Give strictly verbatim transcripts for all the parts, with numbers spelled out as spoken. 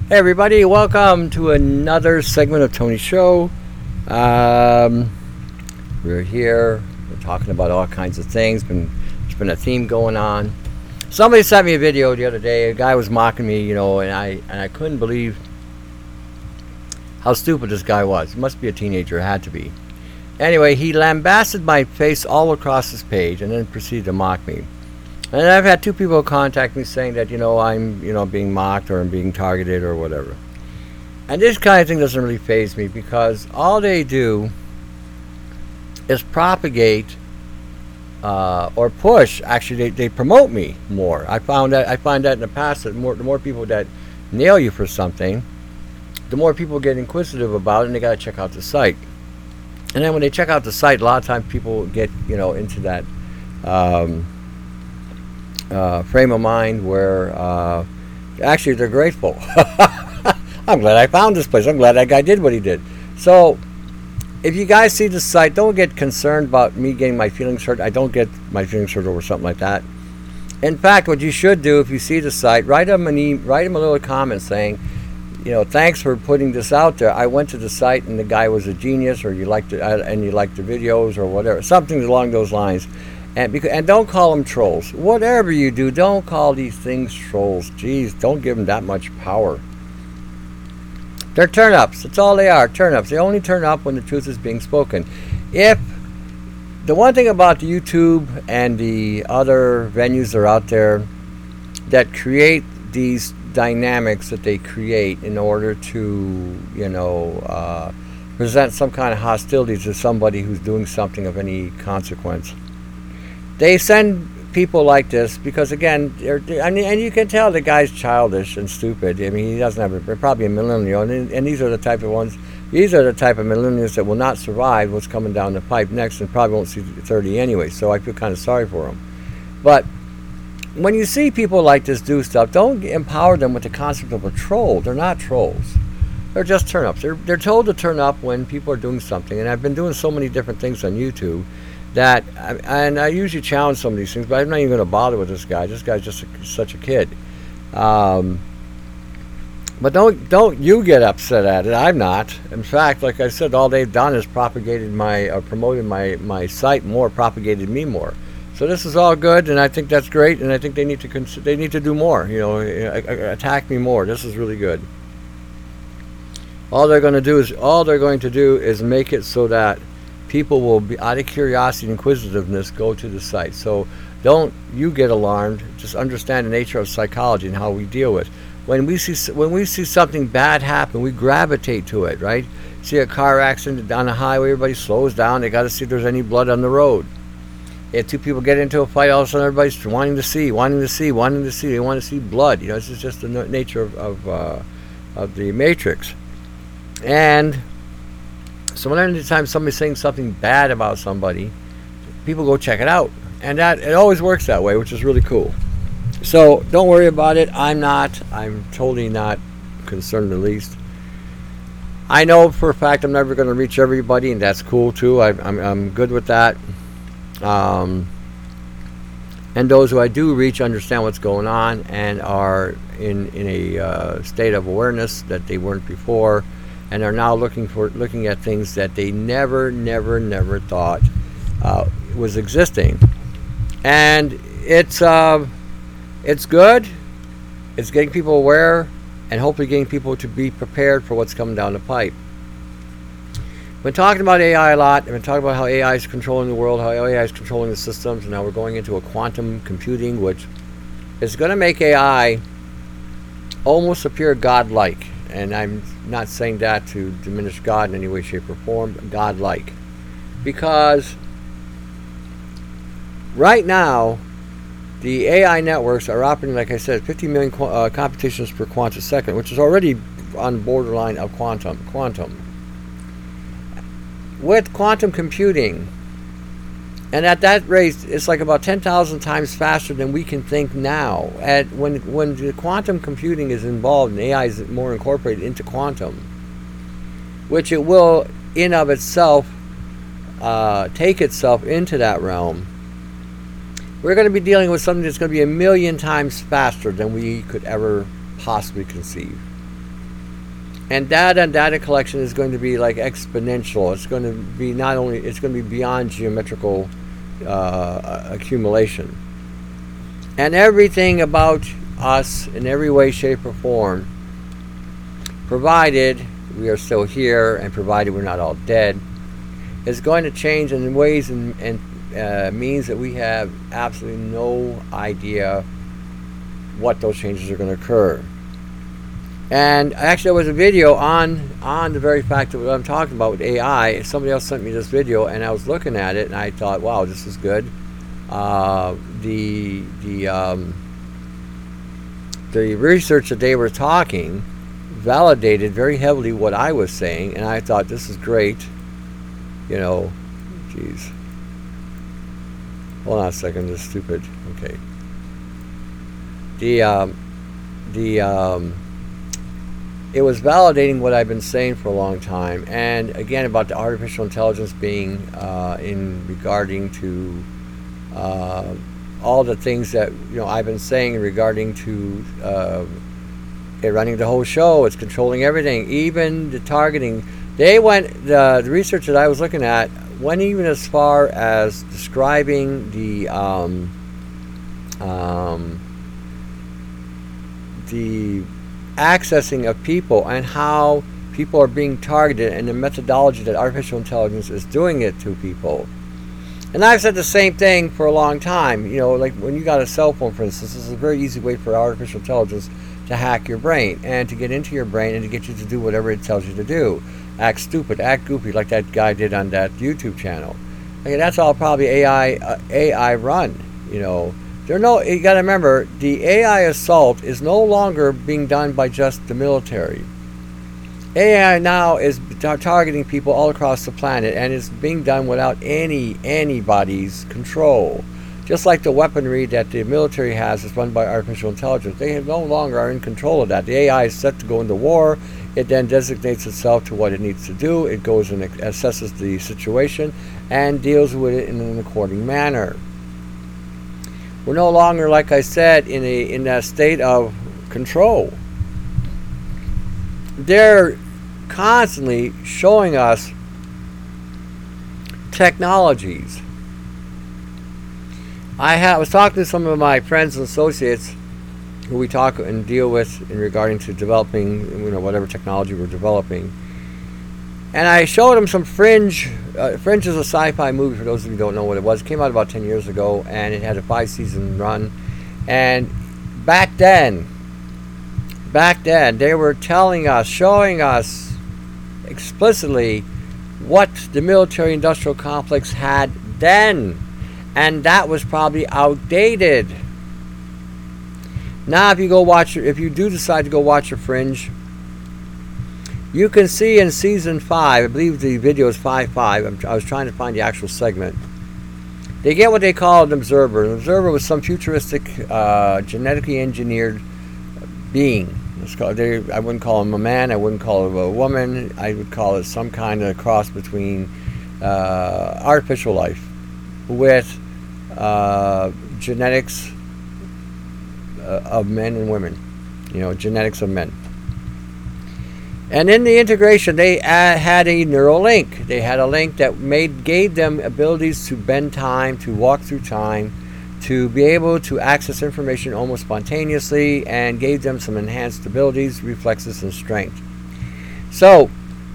Hey everybody, welcome to another segment of Tony's Show. Um, we're here, we're talking about all kinds of things. Been, there's been a theme going on. Somebody sent me a video the other day. A guy was mocking me, you know, and I and I couldn't believe how stupid this guy was. He must be a teenager, had to be. Anyway, he lambasted my face all across his page and then proceeded to mock me. And I've had two people contact me saying that, you know, I'm, you know, being mocked or I'm being targeted or whatever. And this kind of thing doesn't really faze me because all they do is propagate uh, or push. Actually, they, they promote me more. I found that I find that in the past that more, the more people that nail you for something, the more people get inquisitive about it, and they got to check out the site. And then when they check out the site, a lot of times people get, you know, into that Um, Uh, frame of mind where uh, actually they're grateful. I'm glad I found this place. I'm glad that guy did what he did. So if you guys see the site, don't get concerned about me getting my feelings hurt. I don't get my feelings hurt over something like that. In fact, what you should do if you see the site, write them an e- write them a little comment saying, you know, thanks for putting this out there. I went to the site and the guy was a genius, or you liked it, uh, and you liked the videos or whatever, something along those lines. And, because, and don't call them trolls. Whatever you do, don't call these things trolls. Jeez, don't give them that much power. They're turn-ups. That's all they are, turn-ups. They only turn up when the truth is being spoken. If the one thing about the YouTube and the other venues that are out there that create these dynamics that they create in order to, you know, uh, present some kind of hostility to somebody who's doing something of any consequence. They send people like this because, again, they're, I mean, and you can tell the guy's childish and stupid. I mean, he doesn't have a, probably a millennial, and, and these are the type of ones. These are the type of millennials that will not survive what's coming down the pipe next, and probably won't see thirty anyway. So I feel kind of sorry for them. But when you see people like this do stuff, don't empower them with the concept of a troll. They're not trolls. They're just turn-ups. They're they're told to turn up when people are doing something, and I've been doing so many different things on YouTube. That, and I usually challenge some of these things, but I'm not even going to bother with this guy. This guy's just a, such a kid. Um, but don't don't you get upset at it. I'm not. In fact, like I said, all they've done is propagated my, uh, promoted my, my site more, propagated me more. So this is all good, and I think that's great, and I think they need to cons- they need to do more. You know, attack me more. This is really good. All they're going to do is all they're going to do is make it so that people will be, out of curiosity and inquisitiveness, go to the site. So don't you get alarmed. Just understand the nature of psychology and how we deal with. When we see when we see something bad happen, we gravitate to it, right? See a car accident on the highway, everybody slows down. They got to see if there's any blood on the road. If two people get into a fight, all of a sudden everybody's wanting to see, wanting to see, wanting to see. They want to see blood. You know, this is just the nature of of, uh, of the matrix. And so when anytime somebody's saying something bad about somebody, people go check it out. And that it always works that way, which is really cool. So don't worry about it. I'm not. I'm totally not concerned in the least. I know for a fact I'm never going to reach everybody, and that's cool too. I, I'm, I'm good with that. Um, and those who I do reach understand what's going on and are in, in a uh, state of awareness that they weren't before, and are now looking for looking at things that they never, never, never thought uh, was existing. And it's uh, it's good. It's getting people aware, and hopefully getting people to be prepared for what's coming down the pipe. We've been talking about A I a lot. I've been talking about how A I is controlling the world, how A I is controlling the systems, and now we're going into a quantum computing, which is going to make A I almost appear godlike. And I'm not saying that to diminish God in any way, shape, or form, but God-like. Because right now, the A I networks are operating, like I said, fifty million qu- uh, computations per quantum second, which is already on borderline of quantum. Quantum. With quantum computing, and at that rate, it's like about ten thousand times faster than we can think now. At when when the quantum computing is involved and A I is more incorporated into quantum, which it will in of itself uh, take itself into that realm, we're going to be dealing with something that's going to be a million times faster than we could ever possibly conceive. And data and data collection is going to be like exponential. It's going to be not only, it's going to be beyond geometrical uh, accumulation. And everything about us in every way, shape, or form, provided we are still here and provided we're not all dead, is going to change in ways and, and uh, means that we have absolutely no idea what those changes are going to occur. And actually, there was a video on on the very fact of what I'm talking about with A I. Somebody else sent me this video, and I was looking at it, and I thought, "Wow, this is good." Uh, the the um, the research that they were talking validated very heavily what I was saying, and I thought, "This is great." You know, geez. Hold on a second. This is stupid. Okay. The um, the um, it was validating what I've been saying for a long time, and again about the artificial intelligence being uh, in regarding to uh, all the things that you know I've been saying regarding to uh, it running the whole show. It's controlling everything, even the targeting. They went the, the research that I was looking at went even as far as describing the um, um, the accessing of people and how people are being targeted and the methodology that artificial intelligence is doing it to people. And I've said the same thing for a long time. You know, like when you got a cell phone, for instance, this is a very easy way for artificial intelligence to hack your brain and to get into your brain and to get you to do whatever it tells you to do. Act stupid, act goofy, like that guy did on that YouTube channel. Okay, that's all probably A I uh, A I run. You know, there no. You got to remember, the A I assault is no longer being done by just the military. A I now is tar- targeting people all across the planet, and it's being done without any anybody's control. Just like the weaponry that the military has is run by artificial intelligence. They no longer are in control of that. The A I is set to go into war. It then designates itself to what it needs to do. It goes and assesses the situation and deals with it in an according manner. We're no longer, like I said, in a in that state of control. They're constantly showing us technologies. I ha- was talking to some of my friends and associates who we talk and deal with in regarding to developing, you know, whatever technology we're developing. And I showed them some Fringe. Uh, Fringe is a sci-fi movie, for those of you who don't know what it was. It came out about ten years ago, and it had a five-season run. And back then, back then, they were telling us, showing us explicitly what the military-industrial complex had then. And that was probably outdated. Now, if you go watch, if you do decide to go watch a Fringe, you can see in season five, I believe the video is five five. I'm, I was trying to find the actual segment. They get what they call an observer. An observer was some futuristic, uh, genetically engineered being. Let's call it, they, I wouldn't call him a man. I wouldn't call him a woman. I would call it some kind of cross between uh, artificial life with uh, genetics uh, of men and women. You know, genetics of men. And in the integration, they uh, had a neural link. They had a link that made gave them abilities to bend time, to walk through time, to be able to access information almost spontaneously, and gave them some enhanced abilities, reflexes, and strength. So,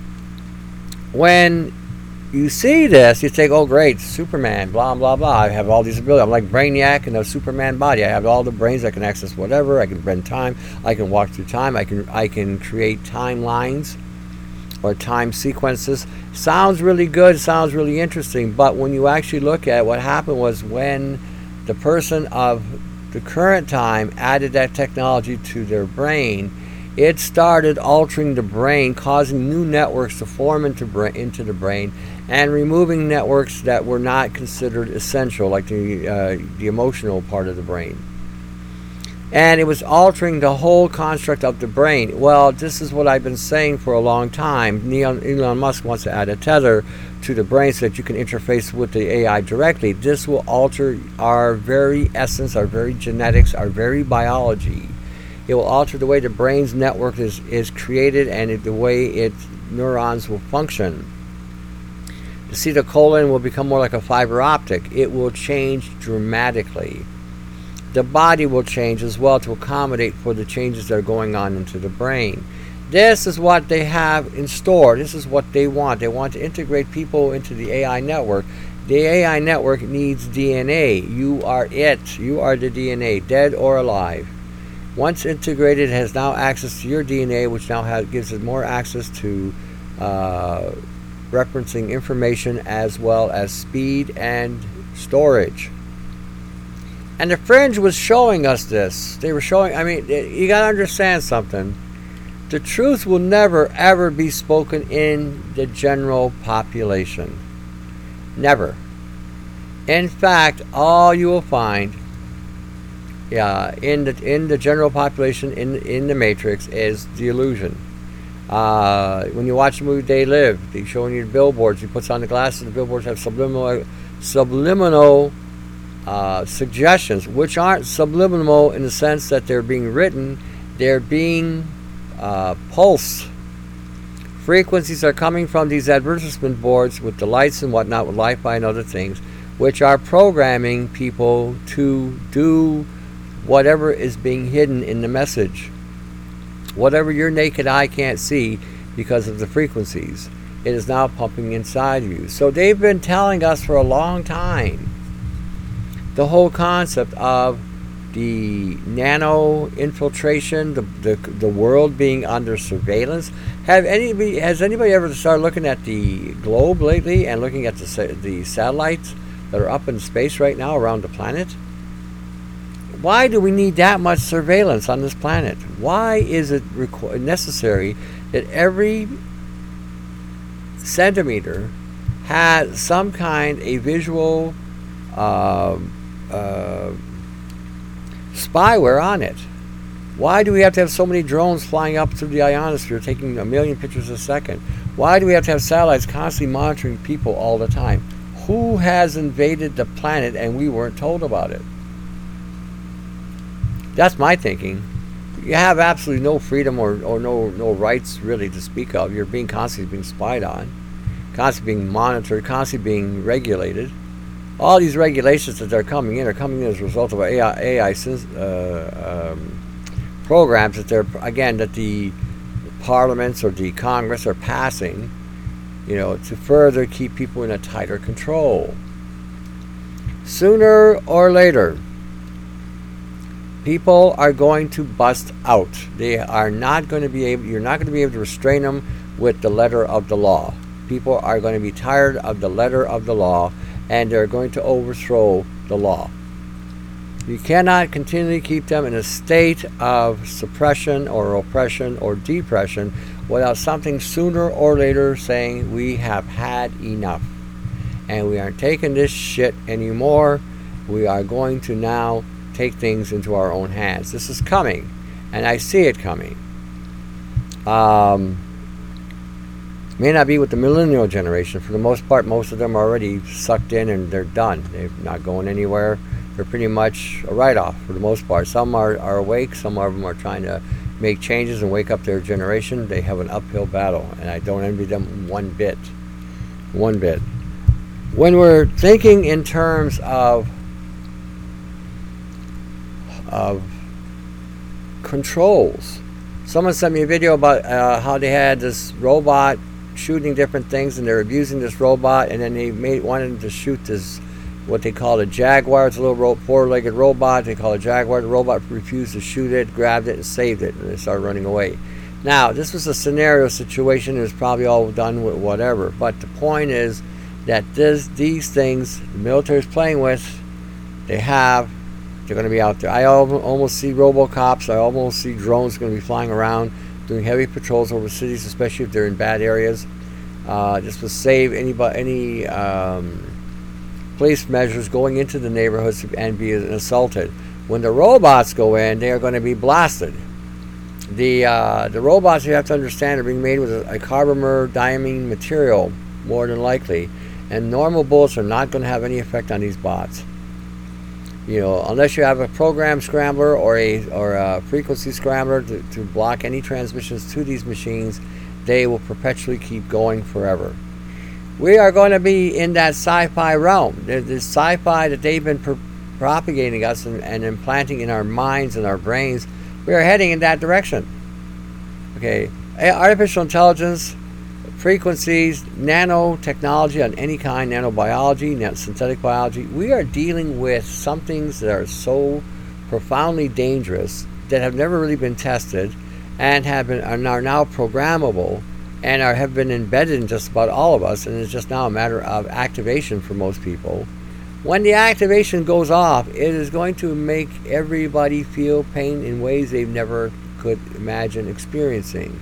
when you see this, you think, oh great, Superman, blah, blah, blah. I have all these abilities. I'm like Brainiac in a Superman body. I have all the brains. I can access whatever. I can bend time. I can walk through time. I can I can create timelines or time sequences. Sounds really good. Sounds really interesting. But when you actually look at it, what happened was when the person of the current time added that technology to their brain, it started altering the brain, causing new networks to form into, bra- into the brain, and removing networks that were not considered essential, like the uh, the emotional part of the brain. And it was altering the whole construct of the brain. Well, this is what I've been saying for a long time. Elon, Elon Musk wants to add a tether to the brain so that you can interface with the A I directly. This will alter our very essence, our very genetics, our very biology. It will alter the way the brain's network is, is created and the way its neurons will function. The acetylcholine will become more like a fiber optic. It will change dramatically. The body will change as well to accommodate for the changes that are going on into the brain. This is what they have in store. This is what they want. They want to integrate people into the A I network. The A I network needs D N A. You are it. You are the D N A, dead or alive. Once integrated, it has now access to your D N A, which now has, gives it more access to uh, referencing information as well as speed and storage. And the Fringe was showing us this. They were showing, I mean, you got to understand something. The truth will never, ever be spoken in the general population. Never. In fact, all you will find yeah, in the in the general population, in, in the Matrix, is the illusion. Uh, when you watch the movie They Live, they're showing you the billboards. He puts on the glasses, the billboards have subliminal, subliminal uh, suggestions, which aren't subliminal in the sense that they're being written, they're being uh, pulsed. Frequencies are coming from these advertisement boards with the lights and whatnot, with Li-Fi and other things, which are programming people to do whatever is being hidden in the message. Whatever your naked eye can't see because of the frequencies, it is now pumping inside of you. So they've been telling us for a long time the whole concept of the nano infiltration, the, the the world being under surveillance. Have anybody has anybody ever started looking at the globe lately and looking at the the satellites that are up in space right now around the planet? Why do we need that much surveillance on this planet? Why is it requ- necessary that every centimeter has some kind of visual uh, uh, spyware on it? Why do we have to have so many drones flying up through the ionosphere taking a million pictures a second? Why do we have to have satellites constantly monitoring people all the time? Who has invaded the planet and we weren't told about it? That's my thinking. You have absolutely no freedom or, or no no rights really to speak of. You're being constantly being spied on, constantly being monitored, constantly being regulated. All these regulations that are coming in are coming in as a result of A I, A I uh, um, programs that they're, again, that the parliaments or the Congress are passing, you know, to further keep people in a tighter control. Sooner or later, people are going to bust out. They are not going to be able, you're not going to be able to restrain them with the letter of the law. People are going to be tired of the letter of the law, and they're going to overthrow the law. You cannot continually keep them in a state of suppression or oppression or depression without something sooner or later saying, we have had enough and we aren't taking this shit anymore. We are going to now take things into our own hands. This is coming, and I see it coming. Um, may not be with the millennial generation. For the most part, most of them are already sucked in and they're done. They're not going anywhere. They're pretty much a write-off for the most part. Some are, are awake. Some of them are trying to make changes and wake up their generation. They have an uphill battle, and I don't envy them one bit. One bit. When we're thinking in terms of of controls. Someone sent me a video about uh, how they had this robot shooting different things, and they're abusing this robot, and then they made wanted to shoot this, what they call a Jaguar. It's a little ro- four-legged robot. They call it a Jaguar. The robot refused to shoot it, grabbed it, and saved it, and they started running away. Now, this was a scenario situation. It was probably all done with whatever, but the point is that this, these things the military is playing with, they have, they're going to be out there. I almost see RoboCops. I almost see drones going to be flying around doing heavy patrols over cities, especially if they're in bad areas. Uh, this will save anybody, any um, police measures going into the neighborhoods and be assaulted. When the robots go in, they are going to be blasted. The uh, the robots, you have to understand, are being made with a, a carbomer diamine material, more than likely, and normal bullets are not going to have any effect on these bots. You know, unless you have a program scrambler or a or a frequency scrambler to, to block any transmissions to these machines, they will perpetually keep going forever. We are going to be in that sci-fi realm. There's this sci-fi that they've been pro- propagating us and, and implanting in our minds and our brains. We are heading in that direction. Okay, artificial intelligence, frequencies, nanotechnology on any kind, nanobiology, synthetic biology. We are dealing with some things that are so profoundly dangerous that have never really been tested and have been and are now programmable and are have been embedded in just about all of us, and it's just now a matter of activation for most people. When the activation goes off, it is going to make everybody feel pain in ways they've never could imagine experiencing.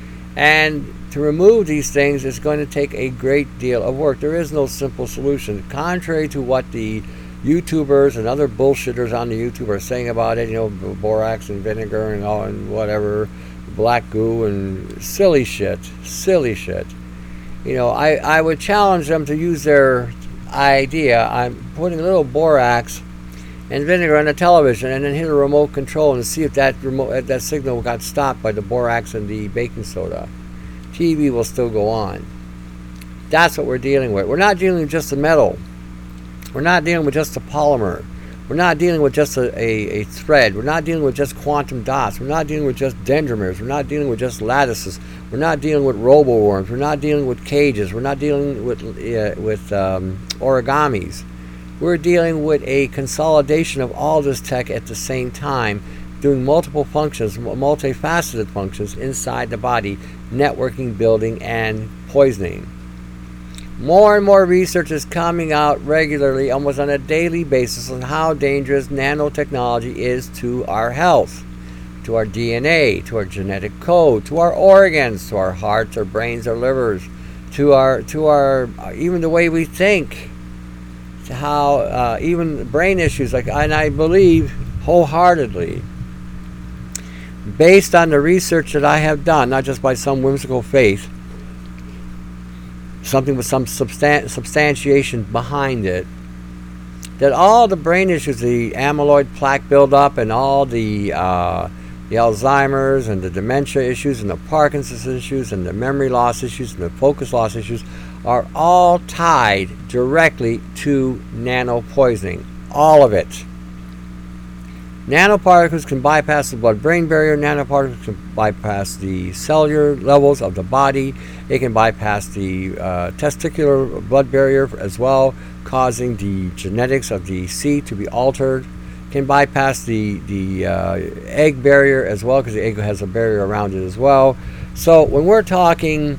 And to remove these things is going to take a great deal of work. There is no simple solution. Contrary to what the YouTubers and other bullshitters on the YouTube are saying about it, you know, borax and vinegar and all and whatever, black goo and silly shit, silly shit. You know, I, I would challenge them to use their idea. I'm putting a little borax and vinegar on the television and then hit a remote control and see if that remote that signal got stopped by the borax and the baking soda. T V will still go on. That's what we're dealing with. We're not dealing with just the metal. We're not dealing with just a polymer. We're not dealing with just a, a, a thread. We're not dealing with just quantum dots. We're not dealing with just dendrimers. We're not dealing with just lattices. We're not dealing with roboworms. We're not dealing with cages. We're not dealing with uh, with um, origamis. We're dealing with a consolidation of all this tech at the same time, doing multiple functions, multifaceted functions inside the body, networking, building, and poisoning. More and more research is coming out regularly, almost on a daily basis, on how dangerous nanotechnology is to our health, to our D N A, to our genetic code, to our organs, to our hearts, our brains, our livers, to our, to our, even the way we think, to how uh, even brain issues, like, and I believe wholeheartedly, based on the research that I have done, not just by some whimsical faith, something with some substan- substantiation behind it, that all the brain issues, the amyloid plaque buildup and all the uh, the Alzheimer's and the dementia issues and the Parkinson's issues and the memory loss issues and the focus loss issues are all tied directly to nanopoisoning. All of it. Nanoparticles can bypass the blood-brain barrier. Nanoparticles can bypass the cellular levels of the body. It can bypass the uh, testicular blood barrier as well, causing the genetics of the seed to be altered. It can bypass the, the uh, egg barrier as well, because the egg has a barrier around it as well. So when we're talking,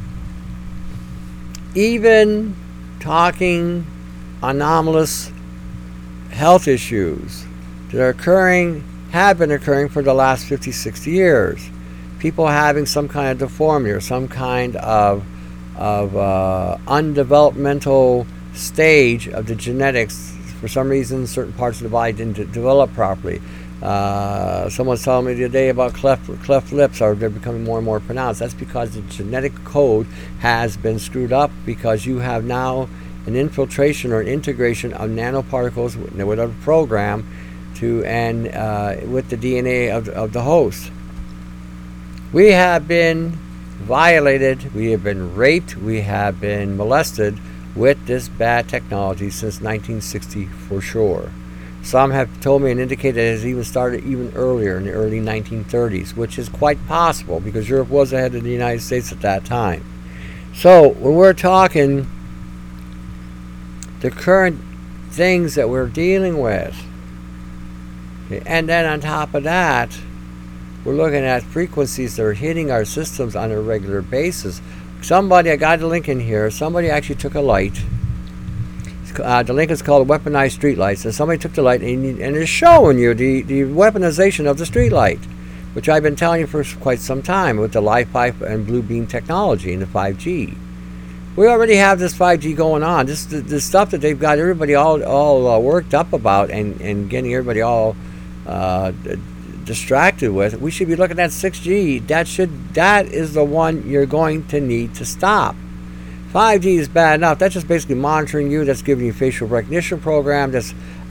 even talking anomalous health issues that are occurring, have been occurring for the last fifty, sixty years. People having some kind of deformity or some kind of, of uh, undevelopmental stage of the genetics. For some reason, certain parts of the body didn't d- develop properly. Uh, someone's telling me the other day about cleft, cleft lips, are they're becoming more and more pronounced. That's because the genetic code has been screwed up, because you have now an infiltration or an integration of nanoparticles with, with a program to and uh, with the D N A of, of the host. We have been violated, we have been raped, we have been molested with this bad technology since nineteen sixty for sure. Some have told me and indicated it has even started even earlier, in the early nineteen thirties, which is quite possible because Europe was ahead of the United States at that time. So when we're talking the current things that we're dealing with, okay, and then on top of that, we're looking at frequencies that are hitting our systems on a regular basis. Somebody, I got a link in here, somebody actually took a light. Uh, the link is called Weaponized Streetlights, and somebody took the light and, and is showing you the, the weaponization of the streetlight, which I've been telling you for quite some time with the Li-Fi and Blue Beam technology and the five G. We already have this five G going on. This the, the stuff that they've got everybody all all uh, worked up about and, and getting everybody all uh, distracted with. We should be looking at six G. That should that is the one you're going to need to stop. five G is bad enough. That's just basically monitoring you. That's giving you facial recognition program. That's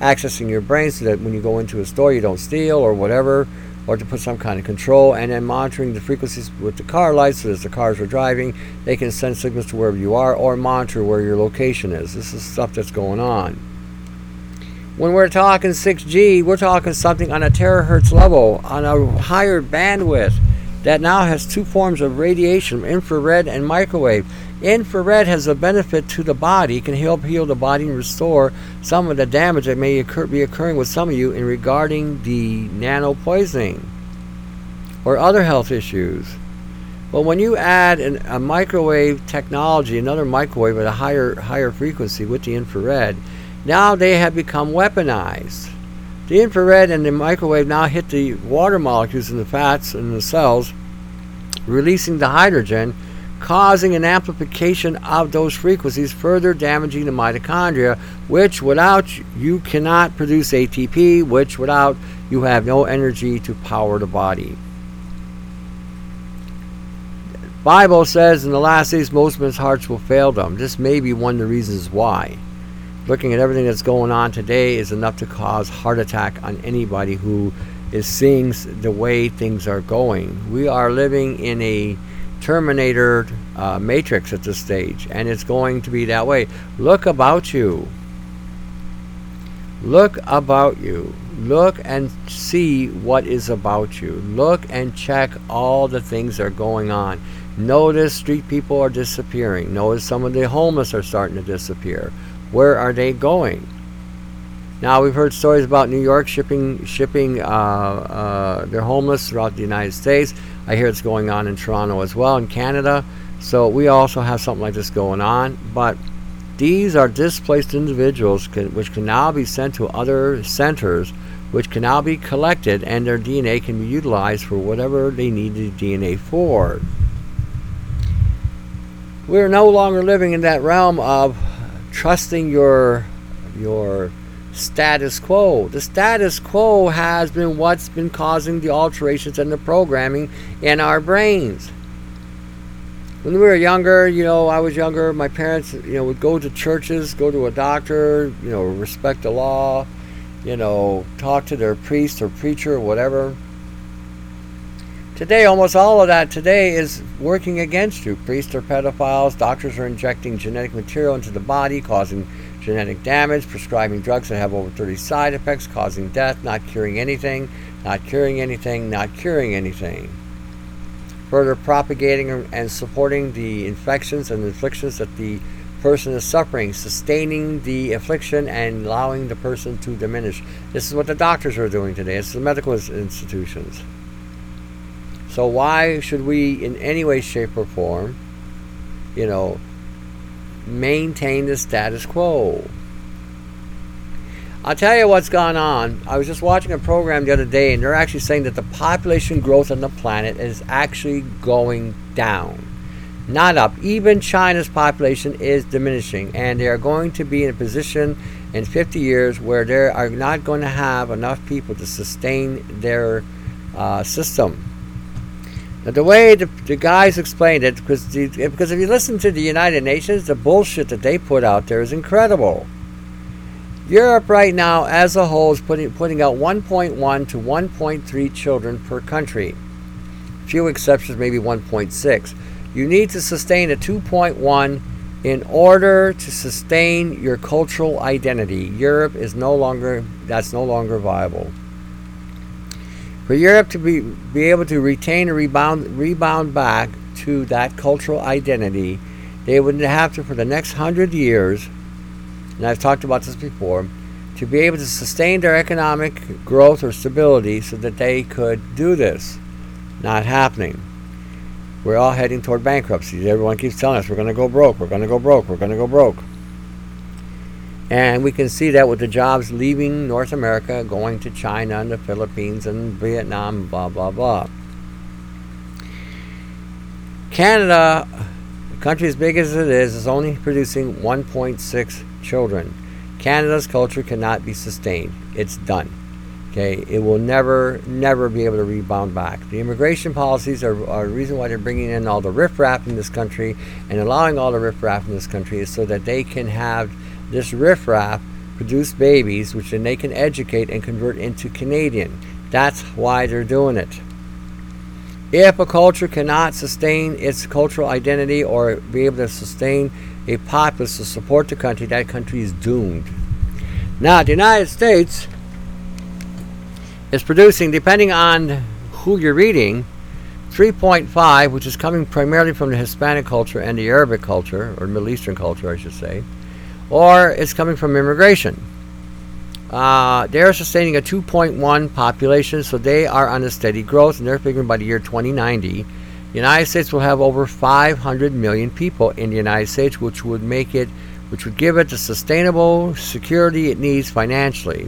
accessing your brain so that when you go into a store you don't steal or whatever, or to put some kind of control, and then monitoring the frequencies with the car lights so as the cars are driving, they can send signals to wherever you are or monitor where your location is. This is stuff that's going on. When we're talking six G, we're talking something on a terahertz level, on a higher bandwidth, that now has two forms of radiation, infrared and microwave. Infrared has a benefit to the body. It can help heal the body and restore some of the damage that may occur, be occurring with some of you in regarding the nano poisoning or other health issues. But when you add an, a microwave technology, another microwave at a higher higher frequency with the infrared, now they have become weaponized. The infrared and the microwave now hit the water molecules in the fats and the cells, releasing the hydrogen, causing an amplification of those frequencies, further damaging the mitochondria, which without you cannot produce A T P, which without you have no energy to power the body. Bible says in the last days most men's hearts will fail them. This may be one of the reasons why. Looking at everything that's going on today is enough to cause heart attack on anybody who is seeing the way things are going. We are living in a Terminator uh, matrix at this stage, and it's going to be that way. Look about you. Look about you. Look and see what is about you. Look and check all the things that are going on. Notice street people are disappearing. Notice some of the homeless are starting to disappear. Where are they going? Now, we've heard stories about New York shipping shipping uh, uh, their homeless throughout the United States. I hear it's going on in Toronto as well, in Canada. So we also have something like this going on. But these are displaced individuals can, which can now be sent to other centers, which can now be collected, and their D N A can be utilized for whatever they need the D N A for. We're no longer living in that realm of trusting your your status quo. The status quo has been what's been causing the alterations and the programming in our brains. When we were younger, you know, I was younger, my parents, you know, would go to churches, go to a doctor, you know, respect the law, you know, talk to their priest or preacher or whatever. Today, almost all of that today is working against you. Priests are pedophiles, doctors are injecting genetic material into the body, causing genetic damage, prescribing drugs that have over thirty side effects, causing death, not curing anything, not curing anything, not curing anything. Further propagating and supporting the infections and afflictions that the person is suffering, sustaining the affliction and allowing the person to diminish. This is what the doctors are doing today. It's the medical institutions. So why should we, in any way, shape, or form, you know, maintain the status quo? I'll tell you what's gone on. I was just watching a program the other day, and they're actually saying that the population growth on the planet is actually going down, not up. Even China's population is diminishing, and they are going to be in a position in fifty years where they are not going to have enough people to sustain their uh, system. Now, the way the, the guys explained it, because, the, because if you listen to the United Nations, the bullshit that they put out there is incredible. Europe right now as a whole is putting, putting out one point one to one point three children per country. Few exceptions, maybe one point six. You need to sustain a two point one in order to sustain your cultural identity. Europe is no longer, that's no longer viable. For Europe to be, be able to retain and rebound, rebound back to that cultural identity, they would have to, for the next hundred years, and I've talked about this before, to be able to sustain their economic growth or stability so that they could do this. Not happening. We're all heading toward bankruptcy. Everyone keeps telling us we're going to go broke, we're going to go broke, we're going to go broke. And we can see that with the jobs leaving North America, going to China and the Philippines and Vietnam, blah, blah, blah. Canada, a country as big as it is, is only producing one point six children. Canada's culture cannot be sustained. It's done. Okay, it will never, never be able to rebound back. The immigration policies are, are the reason why they're bringing in all the riffraff in this country and allowing all the riffraff in this country is so that they can have this riffraff produce babies, which then they can educate and convert into Canadian. That's why they're doing it. If a culture cannot sustain its cultural identity or be able to sustain a populace to support the country, that country is doomed. Now, the United States is producing, depending on who you're reading, three point five, which is coming primarily from the Hispanic culture and the Arabic culture, or Middle Eastern culture, I should say, or it's coming from immigration. Uh, they're sustaining a two point one population, so they are on a steady growth, and they're figuring by the year twenty ninety, the United States will have over five hundred million people in the United States, which would make it, which would give it the sustainable security it needs financially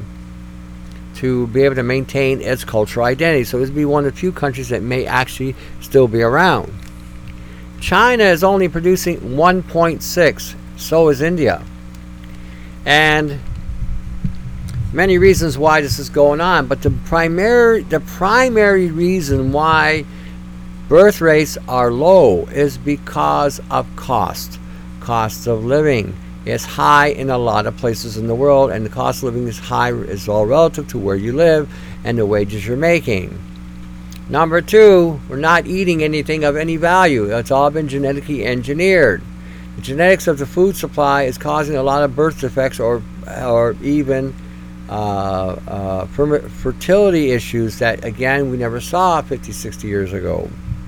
to be able to maintain its cultural identity. So this would be one of the few countries that may actually still be around. China is only producing one point six, so is India. And many reasons why this is going on, but the primary the primary reason why birth rates are low is because of cost. Cost of living is high in a lot of places in the world, and the cost of living is high is all relative to where you live and the wages you're making. Number two, we're not eating anything of any value. It's all been genetically engineered. The genetics of the food supply is causing a lot of birth defects or or even Uh, uh, fertility issues that, again, we never saw fifty, sixty years ago.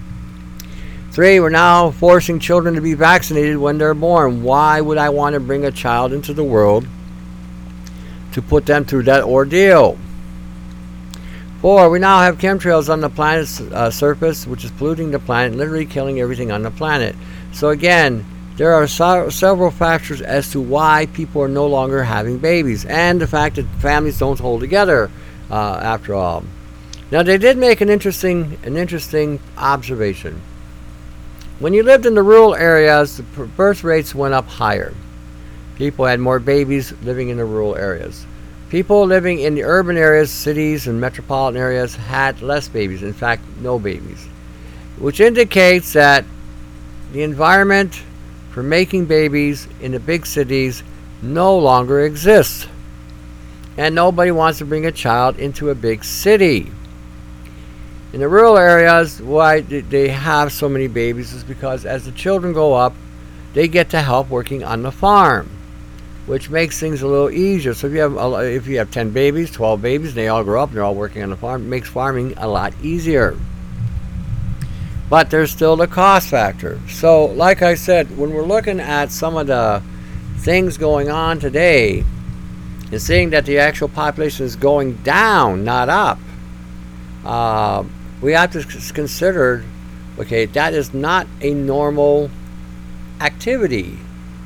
Three, we're now forcing children to be vaccinated when they're born. Why would I want to bring a child into the world to put them through that ordeal? Four, we now have chemtrails on the planet's uh, surface, which is polluting the planet, literally killing everything on the planet. So again, there are so, several factors as to why people are no longer having babies, and the fact that families don't hold together uh, after all. Now, they did make an interesting, an interesting observation. When you lived in the rural areas, the birth rates went up higher. People had more babies living in the rural areas. People living in the urban areas, cities and metropolitan areas, had less babies, in fact, no babies, which indicates that the environment for making babies in the big cities no longer exists. And nobody wants to bring a child into a big city. In the rural areas, why they have so many babies is because as the children grow up, they get to help working on the farm, which makes things a little easier. So if you have a, if you have ten babies, twelve babies, and they all grow up and they're all working on the farm, it makes farming a lot easier. But there's still the cost factor. So, like I said, when we're looking at some of the things going on today and seeing that the actual population is going down, not up, uh, we have to consider, okay, that is not a normal activity.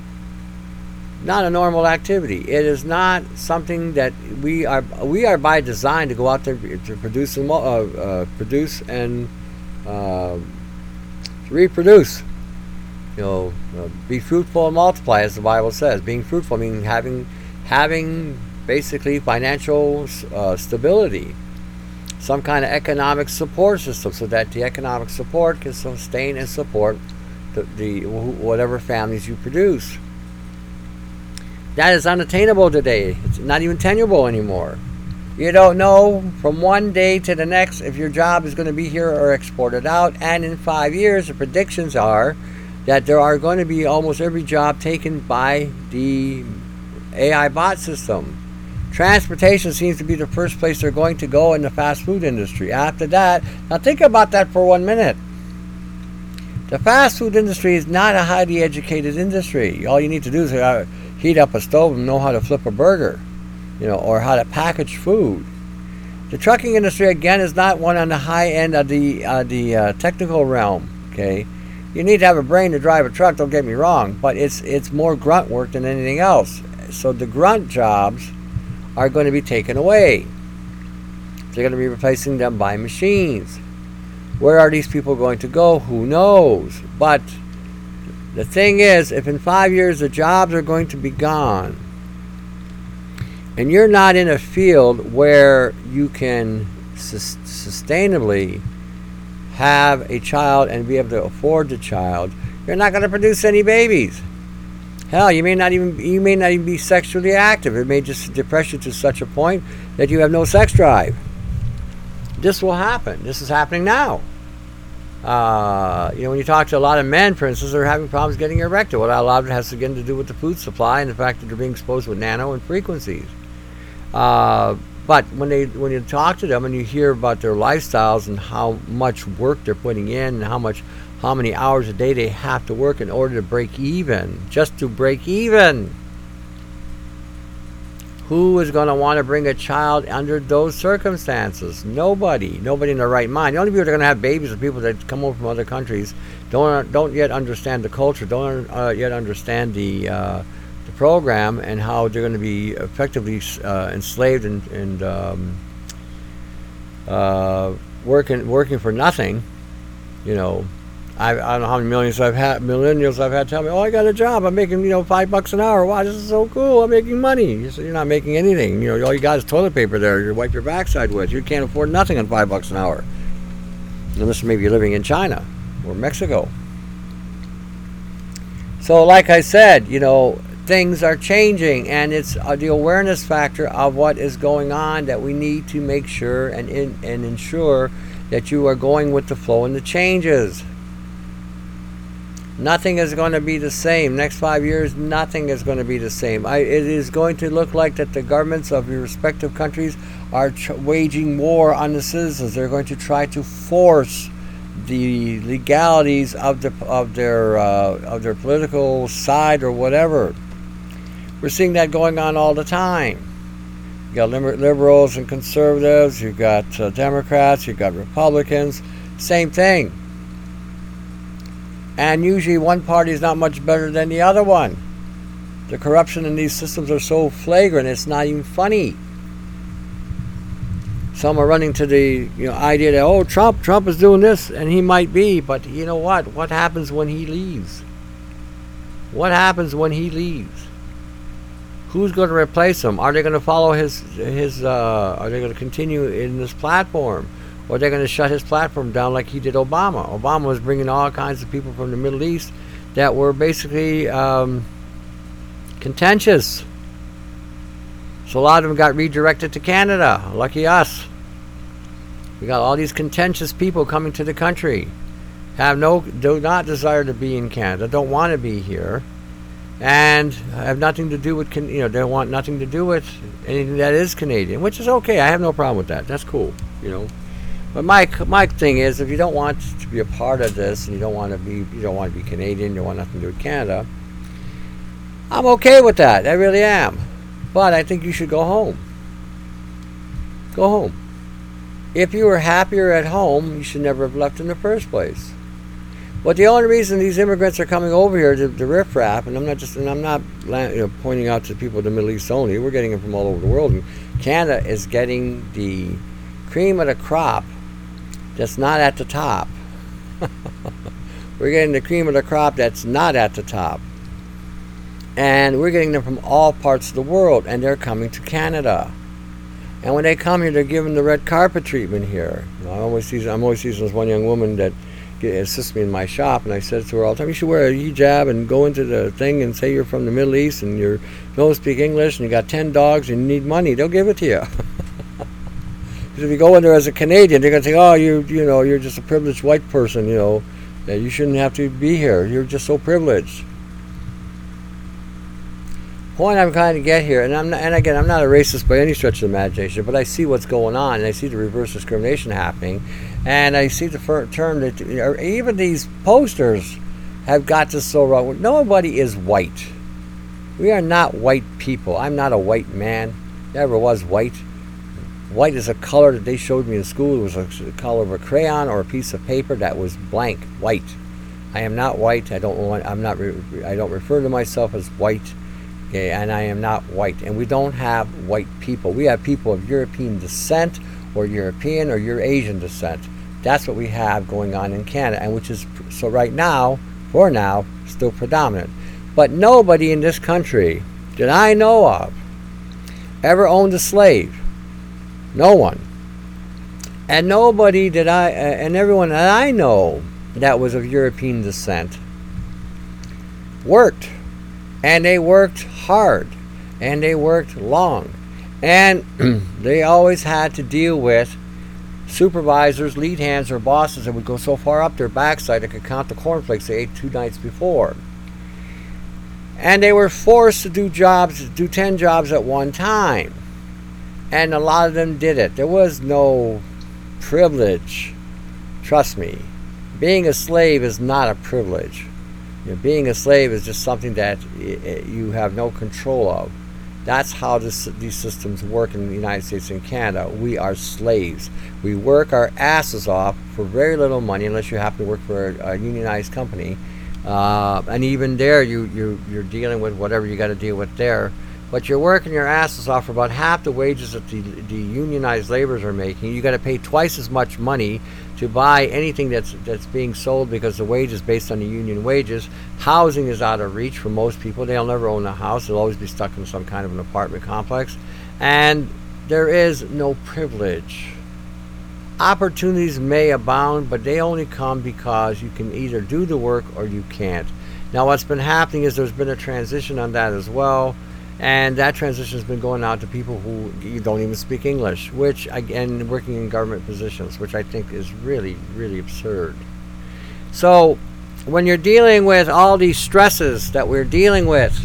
Not a normal activity. It is not something that we are. We are by design to go out there to produce and uh, uh, produce and uh, reproduce. You know, uh, be fruitful and multiply, as the Bible says. Being fruitful meaning having having basically financial uh, stability, some kind of economic support system, so that the economic support can sustain and support the, the whatever families you produce. That is unattainable today. It's not even tenable anymore. You don't know from one day to the next if your job is going to be here or exported out. And in five years, the predictions are that there are going to be almost every job taken by the A I bot system. Transportation seems to be the first place they're going to go in the fast food industry. After that, now think about that for one minute. The fast food industry is not a highly educated industry. All you need to do is uh, heat up a stove and know how to flip a burger, you know, or how to package food. The trucking industry, again, is not one on the high end of the uh, the uh, technical realm. Okay, you need to have a brain to drive a truck. Don't get me wrong, but it's it's more grunt work than anything else. So the grunt jobs are going to be taken away. They're going to be replacing them by machines. Where are these people going to go? Who knows? But the thing is, if in five years the jobs are going to be gone, and you're not in a field where you can sus- sustainably have a child and be able to afford the child, you're not going to produce any babies. Hell, you may not even you may not even be sexually active. It may just depress you to such a point that you have no sex drive. This will happen. This is happening now. Uh, you know, when you talk to a lot of men, for instance, they're having problems getting erected. Well, a lot of it has again to do with the food supply and the fact that they're being exposed with nano and frequencies. Uh, but when they when you talk to them and you hear about their lifestyles and how much work they're putting in and how much how many hours a day they have to work in order to break even, just to break even. Who is going to want to bring a child under those circumstances? Nobody. Nobody in their right mind. The only people that are going to have babies are people that come over from other countries, don't don't yet understand the culture, don't uh, yet understand the uh, the program and how they're going to be effectively uh, enslaved and, and um, uh, working working for nothing. You know, I, I don't know how many millions I've had, millennials I've had tell me, oh, I got a job. I'm making, you know, five bucks an hour. Wow, this is so cool. I'm making money. You say, you're not making anything. You know, all you got is toilet paper there you wipe your backside with. You can't afford nothing on five bucks an hour. Unless maybe you're living in China or Mexico. So like I said, you know, things are changing, and it's uh, the awareness factor of what is going on that we need to make sure and, in, and ensure that you are going with the flow and the changes. Nothing is going to be the same. Next five years, nothing is going to be the same. I, it is going to look like that the governments of your respective countries are ch- waging war on the citizens. They're going to try to force the legalities of the of their uh, of their political side or whatever. We're seeing that going on all the time. You got liberals and conservatives. You've got uh, Democrats. You've got Republicans. Same thing. And usually one party is not much better than the other one. The corruption in these systems are so flagrant, it's not even funny. Some are running to the you know idea that, oh, Trump, Trump is doing this, and he might be, but you know what? What happens when he leaves? What happens when he leaves? Who's going to replace him? Are they going to follow his, his uh, are they going to continue in this platform? Or they're going to shut his platform down like he did Obama. Obama was bringing all kinds of people from the Middle East that were basically um, contentious. So a lot of them got redirected to Canada. Lucky us. We got all these contentious people coming to the country. Have no, do not desire to be in Canada. Don't want to be here. And have nothing to do with, you know, they want nothing to do with anything that is Canadian, which is okay. I have no problem with that. That's cool, you know. But my my thing is, if you don't want to be a part of this, and you don't want to be you don't want to be Canadian, you don't want nothing to do with Canada, I'm okay with that. I really am. But I think you should go home. Go home. If you were happier at home, you should never have left in the first place. But the only reason these immigrants are coming over here to the riffraff, and I'm not just and I'm not you know, pointing out to people in the Middle East only. We're getting them from all over the world. And Canada is getting the cream of the crop. That's not at the top. We're getting the cream of the crop that's not at the top. And we're getting them from all parts of the world, and they're coming to Canada. And when they come here, they're given the red carpet treatment here. You know, I always see, I'm always seeing this one young woman that assists me in my shop, and I said to her all the time, you should wear a hijab and go into the thing and say you're from the Middle East and you don't speak English and you got ten dogs and you need money. They'll give it to you. If you go in there as a Canadian, they're going to think, oh, you you know, you're just a privileged white person, you know, that you shouldn't have to be here. You're just so privileged. Point I'm trying to get here, and I'm not, and again, I'm not a racist by any stretch of the imagination, but I see what's going on, and I see the reverse discrimination happening, and I see the fir- term that you know, even these posters have got this so wrong. Nobody is white. We are not white people. I'm not a white man. Never was white. White is a color that they showed me in school. It was a color of a crayon or a piece of paper that was blank, white. I am not white. I don't want. I'm not. Re, I don't refer to myself as white. Okay, and I am not white. And we don't have white people. We have people of European descent, or European, or Eurasian descent. That's what we have going on in Canada, and which is so right now, for now, still predominant. But nobody in this country that I know of ever owned a slave. No one. And nobody that I, uh, and everyone that I know that was of European descent worked. And they worked hard, and they worked long, and they always had to deal with supervisors, lead hands, or bosses that would go so far up their backside they could count the cornflakes they ate two nights before. And they were forced to do jobs, do ten jobs at one time. And a lot of them did it. There was no privilege. Trust me. Being a slave is not a privilege. You know, being a slave is just something that you have no control of. That's how this, these systems work in the United States and Canada. We are slaves. We work our asses off for very little money, unless you happen to work for a, a unionized company. Uh, and even there, you, you, you're dealing with whatever you got to deal with there. But you're working your asses off for about half the wages that the, the unionized laborers are making. You got to pay twice as much money to buy anything that's that's being sold, because the wage is based on the union wages. Housing is out of reach for most people. They'll never own a house. They'll always be stuck in some kind of an apartment complex. And there is no privilege. Opportunities may abound, but they only come because you can either do the work or you can't. Now, what's been happening is there's been a transition on that as well. And that transition has been going out to people who don't even speak English, which, again, working in government positions, which I think is really, really absurd. So when you're dealing with all these stresses that we're dealing with,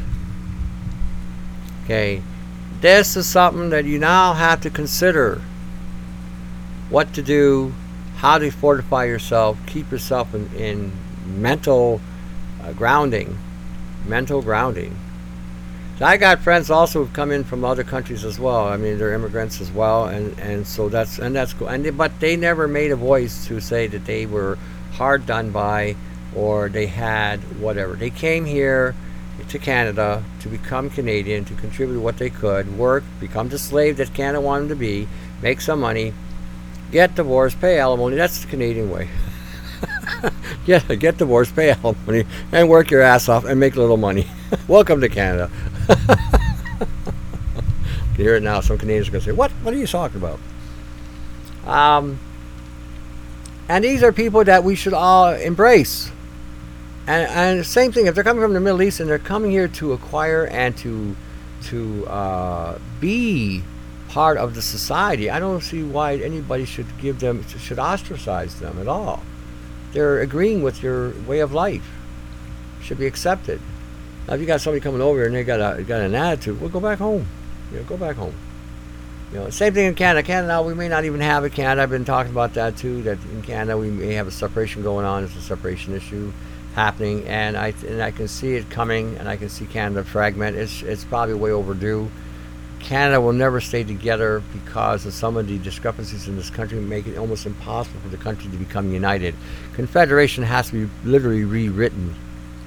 okay, this is something that you now have to consider what to do, how to fortify yourself, keep yourself in, in mental uh, grounding, mental grounding. So I got friends also who've come in from other countries as well. I mean, they're immigrants as well, and, and so that's and that's cool. And they, but they never made a voice to say that they were hard done by or they had whatever. They came here to Canada to become Canadian, to contribute what they could, work, become the slave that Canada wanted them to be, make some money, get divorced, pay alimony. That's the Canadian way. get get divorced, pay alimony, and work your ass off and make a little money. Welcome to Canada. You hear it now. Some Canadians are going to say, what? What are you talking about? Um, and these are people that we should all embrace. And, and the same thing, if they're coming from the Middle East and they're coming here to acquire and to to uh, be part of the society, I don't see why anybody should give them, should ostracize them at all. They're agreeing with your way of life. Should be accepted. Now, if you got somebody coming over here and they got a got an attitude, well, go back home. You know, go back home. You know, same thing in Canada. Canada, we may not even have a Canada. I've been talking about that too. That in Canada we may have a separation going on. It's a separation issue happening, and I and I can see it coming, and I can see Canada fragment. It's it's probably way overdue. Canada will never stay together because of some of the discrepancies in this country, make it almost impossible for the country to become united. Confederation has to be literally rewritten,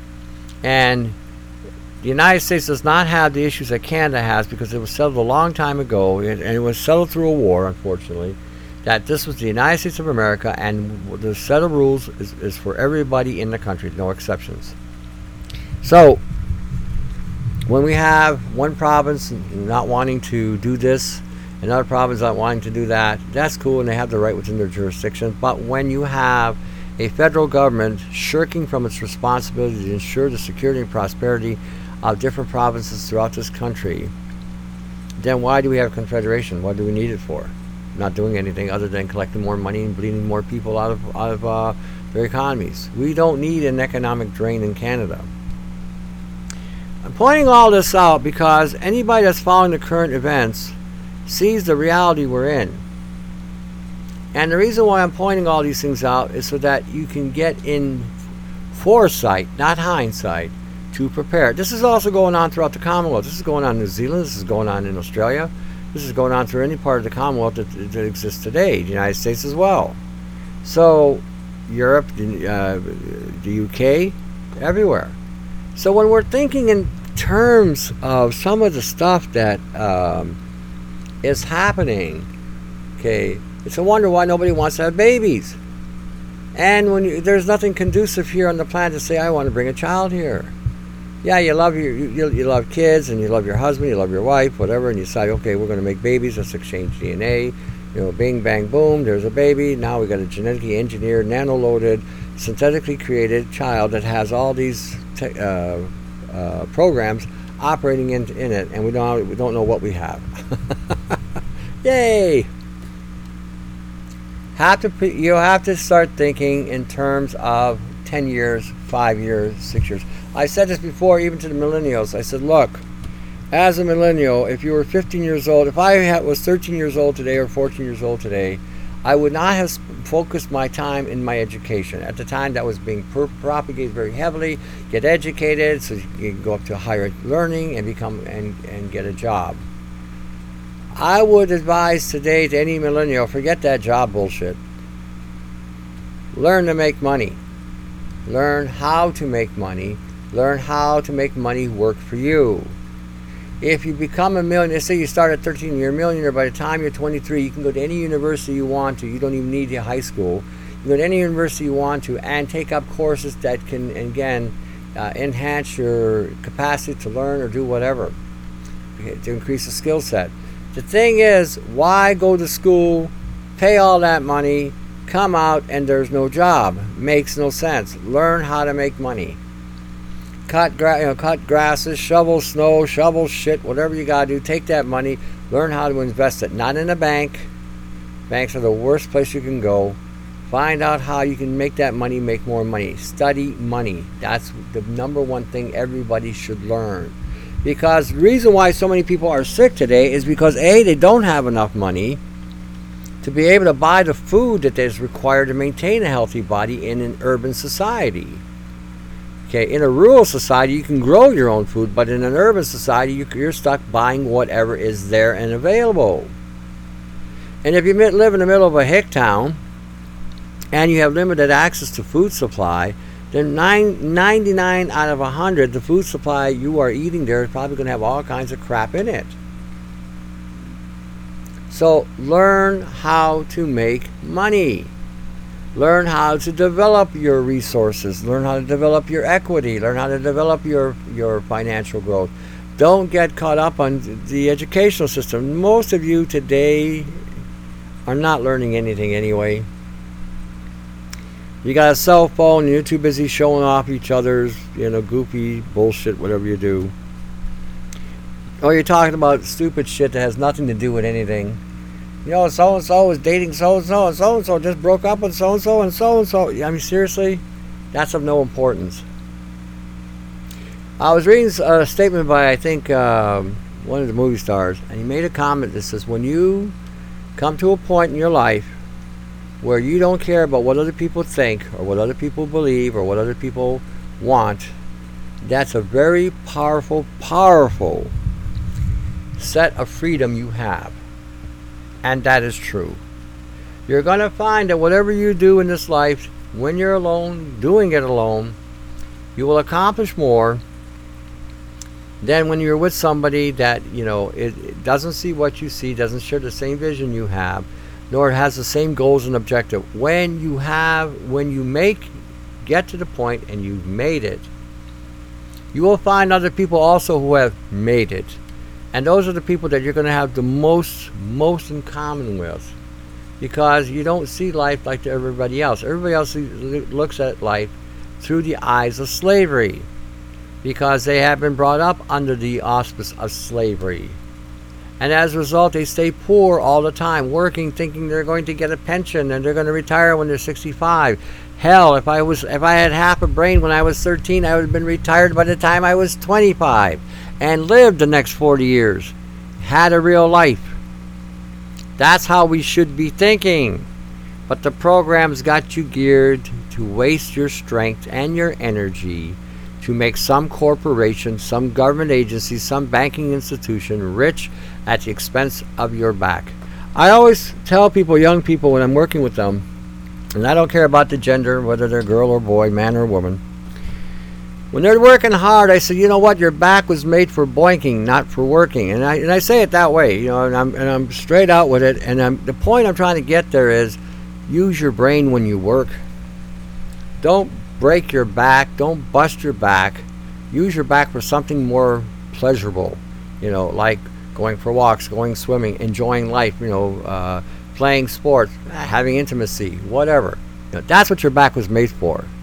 and the United States does not have the issues that Canada has because it was settled a long time ago, and it was settled through a war, unfortunately, that this was the United States of America, and the set of rules is, is for everybody in the country, no exceptions. So, when we have one province not wanting to do this, another province not wanting to do that, that's cool, and they have the right within their jurisdiction. But when you have a federal government shirking from its responsibility to ensure the security and prosperity of different provinces throughout this country, then why do we have Confederation? What do we need it for? Not doing anything other than collecting more money and bleeding more people out of, out of uh, their economies. We don't need an economic drain in Canada. I'm pointing all this out because anybody that's following the current events sees the reality we're in. And the reason why I'm pointing all these things out is so that you can get in foresight, not hindsight, to prepare. This is also going on throughout the Commonwealth. This is going on in New Zealand. This is going on in Australia. This is going on through any part of the Commonwealth that, that exists today, the United States as well. So, Europe, the, uh, the U K, everywhere. So when we're thinking in terms of some of the stuff that um, is happening, okay, it's a wonder why nobody wants to have babies. And when you, there's nothing conducive here on the planet to say, I want to bring a child here. Yeah, you love your you, you love kids, and you love your husband, you love your wife, whatever, and you decide, okay, we're going to make babies. Let's exchange D N A. You know, bing, bang, boom. There's a baby. Now we got a genetically engineered, nano-loaded, synthetically created child that has all these te- uh, uh, programs operating in, in it, and we don't we don't know what we have. Yay! Have to you have to start thinking in terms of ten years, five years, six years. I said this before, even to the millennials. I said, look, as a millennial, if you were fifteen years old, if I had, was thirteen years old today or fourteen years old today, I would not have focused my time in my education. At the time, that was being pro- propagated very heavily. Get educated so you can go up to higher learning and become and, and get a job. I would advise today to any millennial, forget that job bullshit. Learn to make money. Learn how to make money. Learn how to make money work for you. If you become a millionaire, say you start at thirteen, you're a millionaire. By the time you're twenty-three, you can go to any university you want to. You don't even need a high school. You can go to any university you want to and take up courses that can, again, uh, enhance your capacity to learn or do whatever, to increase the skill set. The thing is, why go to school, pay all that money, come out, and there's no job? Makes no sense. Learn how to make money. Cut, gra- you know, cut grasses, shovel snow, shovel shit, whatever you gotta do. Take that money, learn how to invest it. Not in a bank. Banks are the worst place you can go. Find out how you can make that money make more money. Study money. That's the number one thing everybody should learn. Because the reason why so many people are sick today is because A, they don't have enough money to be able to buy the food that is required to maintain a healthy body in an urban society. Okay, in a rural society, you can grow your own food, but in an urban society, you, you're stuck buying whatever is there and available. And if you live in the middle of a hick town, and you have limited access to food supply, then nine, ninety-nine out of one hundred, the food supply you are eating there is probably going to have all kinds of crap in it. So learn how to make money. Learn how to develop your resources. Learn how to develop your equity. Learn how to develop your, your financial growth. Don't get caught up on the educational system. Most of you today are not learning anything anyway. You got a cell phone and you're too busy showing off each other's, you know, goofy bullshit, whatever you do. Or you're talking about stupid shit that has nothing to do with anything. You know, so-and-so is dating so-and-so, and so-and-so just broke up with so-and-so, and so-and-so. I mean, seriously? That's of no importance. I was reading a statement by, I think, um, one of the movie stars, and he made a comment that says, when you come to a point in your life where you don't care about what other people think, or what other people believe, or what other people want, that's a very powerful, powerful set of freedom you have. And that is true. You're going to find that whatever you do in this life, when you're alone, doing it alone, you will accomplish more than when you're with somebody that, you know, it, it doesn't see what you see, doesn't share the same vision you have, nor has the same goals and objective. When you have, when you make, get to the point and you've made it, you will find other people also who have made it. And those are the people that you're going to have the most, most in common with. Because you don't see life like everybody else. Everybody else looks at life through the eyes of slavery. Because they have been brought up under the auspice of slavery. And as a result, they stay poor all the time, working, thinking they're going to get a pension and they're going to retire when they're sixty-five. Hell, if I was, if I had half a brain when I was thirteen, I would have been retired by the time I was twenty-five. And lived the next forty years. Had a real life. That's how we should be thinking. But the program's got you geared to waste your strength and your energy to make some corporation, some government agency, some banking institution rich at the expense of your back. I always tell people, young people, when I'm working with them, and I don't care about the gender, whether they're girl or boy, man or woman, when they're working hard, I say, you know what, your back was made for boinking, not for working. And I and I say it that way, you know, and I'm and I'm straight out with it. And I'm, the point I'm trying to get there is, use your brain when you work. Don't break your back. Don't bust your back. Use your back for something more pleasurable, you know, like going for walks, going swimming, enjoying life, you know, uh, playing sports, having intimacy, whatever. You know, that's what your back was made for.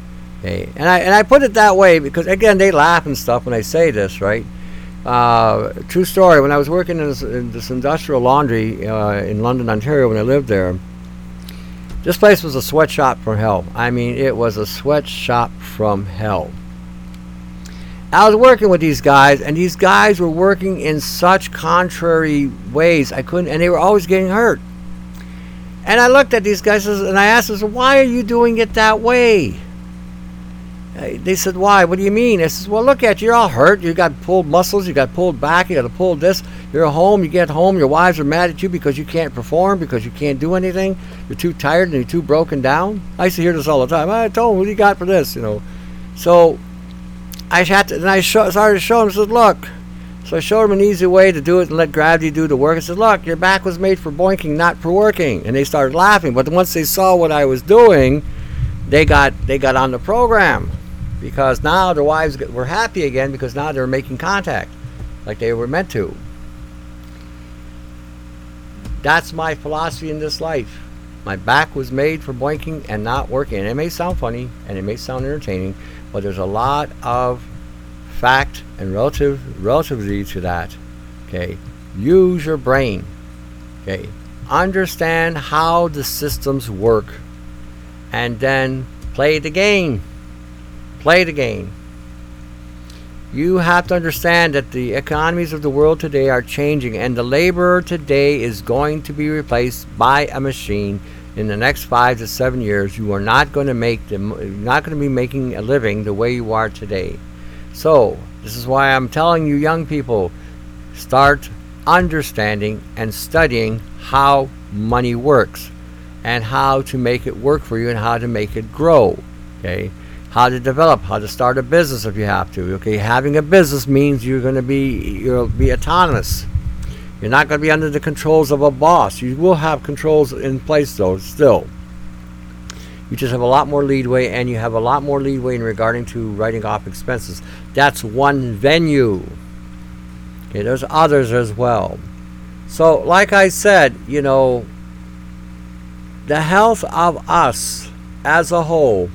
Okay, and I and I put it that way because again they laugh and stuff when I say this, right? Uh, true story. When I was working in this, in this industrial laundry uh, in London, Ontario, when I lived there, this place was a sweatshop from hell. I mean, it was a sweatshop from hell. I was working with these guys, and these guys were working in such contrary ways. I couldn't, and they were always getting hurt. And I looked at these guys and I asked them, "Why are you doing it that way?" They said, "Why? What do you mean?" I said, "Well, look at you. You're all hurt. You got pulled muscles. You got pulled back. You got to pull this. You're home. You get home. Your wives are mad at you because you can't perform, because you can't do anything. You're too tired and you're too broken down." I used to hear this all the time. I told them, "What do you got for this?" You know. So I had to, and I show, started to show them. I said, "Look." So I showed them an easy way to do it and let gravity do the work. I said, "Look, your back was made for boinking, not for working." And they started laughing. But once they saw what I was doing, they got they got on the program. Because now their wives were happy again because now they were making contact like they were meant to. That's my philosophy in this life. My back was made for boinking and not working. And it may sound funny and it may sound entertaining, but there's a lot of fact and relative relativity to that. Okay, use your brain. Okay, understand how the systems work, and then play the game. Play the game. You have to understand that the economies of the world today are changing, and the laborer today is going to be replaced by a machine in the next five to seven years. You are not going to make them. You're not going to be making a living the way you are today. So this is why I'm telling you, young people, start understanding and studying how money works, and how to make it work for you, and how to make it grow. Okay. How to develop, how to start a business if you have to. Okay, having a business means you're going to be you'll be autonomous. You're not going to be under the controls of a boss. You will have controls in place though, still. You just have a lot more leeway, and you have a lot more leeway in regarding to writing off expenses. That's one venue. Okay, there's others as well. So, like I said, you know, the health of us as a whole.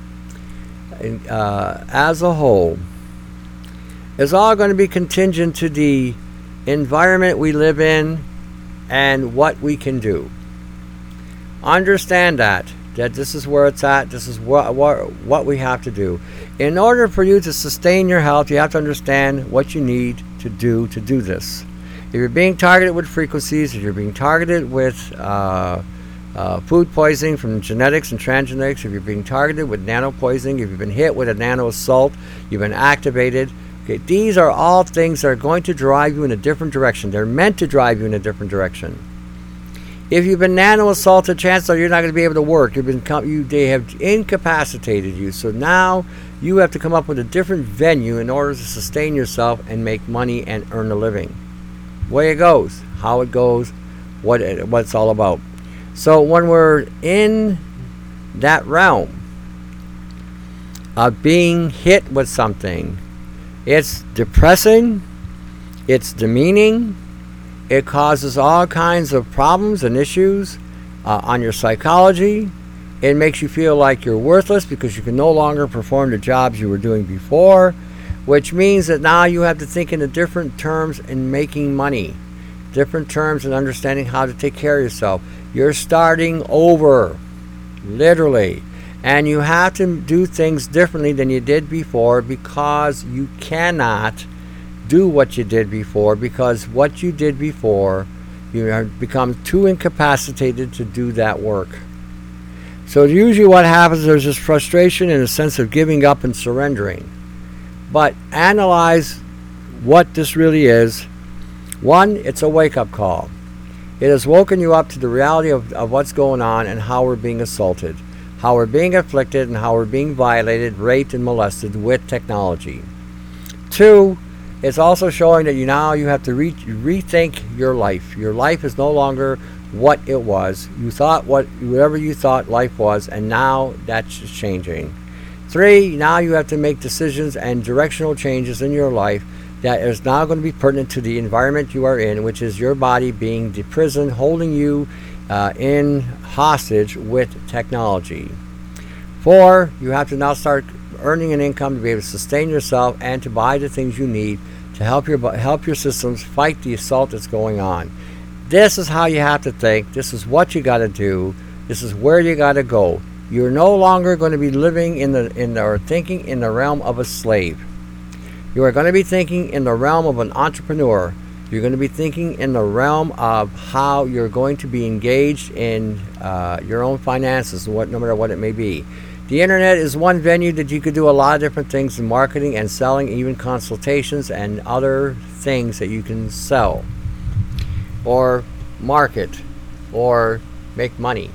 Uh, as a whole is all going to be contingent to the environment we live in and what we can do. Understand that that this is where it's at. This is what what what we have to do. In order for you to sustain your health, you have to understand what you need to do to do this. If you're being targeted with frequencies, if you're being targeted with uh, Uh, food poisoning from genetics and transgenetics, if you're being targeted with nano poisoning, if you've been hit with a nano assault, you've been activated. Okay, these are all things that are going to drive you in a different direction. They're meant to drive you in a different direction. If you've been nano assaulted, chances are you're not going to be able to work. You've been you, they have incapacitated you. So now you have to come up with a different venue in order to sustain yourself and make money and earn a living. Way it goes, how it goes, what it, what it's all about. So when we're in that realm of being hit with something, it's depressing, it's demeaning, it causes all kinds of problems and issues uh, on your psychology. It makes you feel like you're worthless because you can no longer perform the jobs you were doing before, which means that now you have to think in a different terms in making money, different terms in understanding how to take care of yourself. You're starting over, literally, and you have to do things differently than you did before, because you cannot do what you did before, because what you did before, you have become too incapacitated to do that work. So usually what happens, there's this frustration and a sense of giving up and surrendering. But analyze what this really is. One, it's a wake-up call. It has woken you up to the reality of, of what's going on and how we're being assaulted, how we're being afflicted, and how we're being violated, raped, and molested with technology. Two, it's also showing that you now you have to re- rethink your life. Your life is no longer what it was. You thought what whatever you thought life was, and now that's changing. Three, now you have to make decisions and directional changes in your life that is now going to be pertinent to the environment you are in, which is your body being the prison holding you uh, in hostage with technology. Four, you have to now start earning an income to be able to sustain yourself and to buy the things you need to help your help your systems fight the assault that's going on. This is how you have to think. This is what you got to do. This is where you got to go. You're no longer going to be living in the in the, or thinking in the realm of a slave. You are going to be thinking in the realm of an entrepreneur. You're going to be thinking in the realm of how you're going to be engaged in uh, your own finances, what, no matter what it may be. The internet is one venue that you could do a lot of different things in marketing and selling, even consultations and other things that you can sell or market or make money.